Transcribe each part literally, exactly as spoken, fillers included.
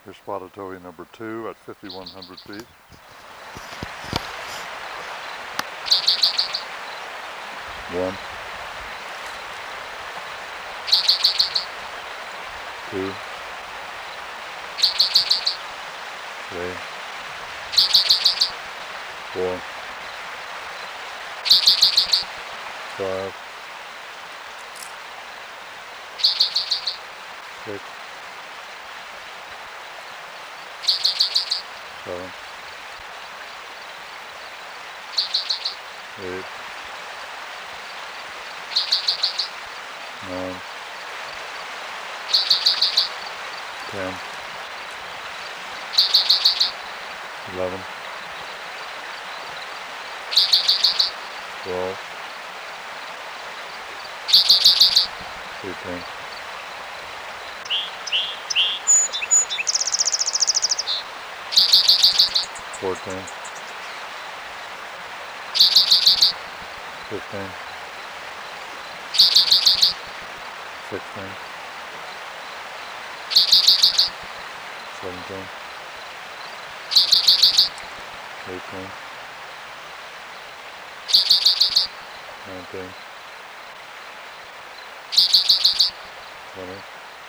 Here's spotted towhee number two at fifty-one hundred feet. One, two, three, four, five, six, seven, eight, nine, ten, eleven, twelve, thirteen, fourteen, fifteen, sixteen, seventeen, eighteen, nineteen, twenty,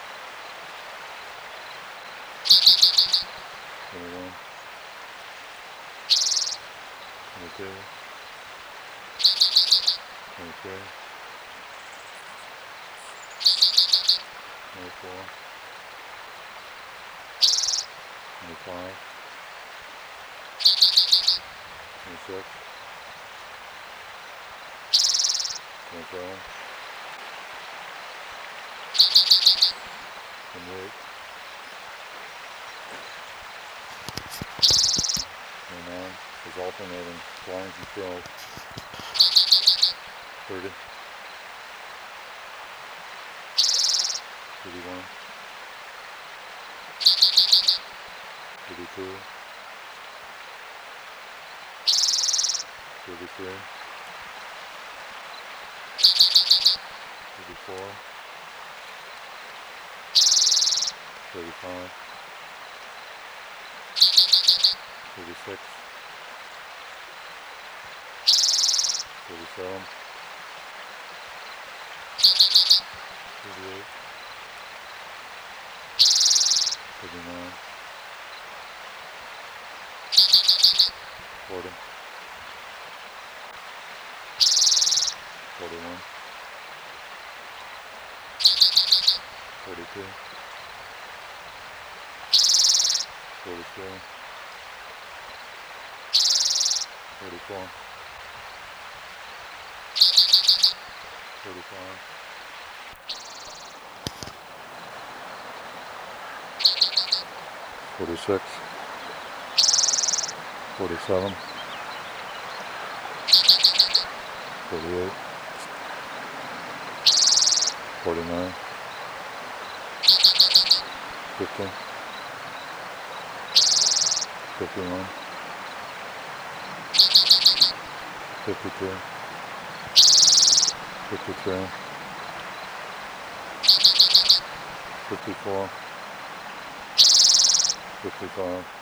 twenty-one, twenty-two, twenty-three, twenty-four, twenty-five, twenty-six, twenty-seven, twenty-eight, twenty-nine, is alternating blinds and fills, thirty, thirty-one, thirty-two, thirty-three, thirty-four, thirty-five, thirty-six, thirty-seven, thirty-eight, thirty-nine, forty, forty-one, forty-two, forty-three, forty-four, forty-five, forty-six, forty-seven, forty-eight, forty-nine, fifty, fifty-one, fifty-two, fifty-three, fifty-four, fifty-five,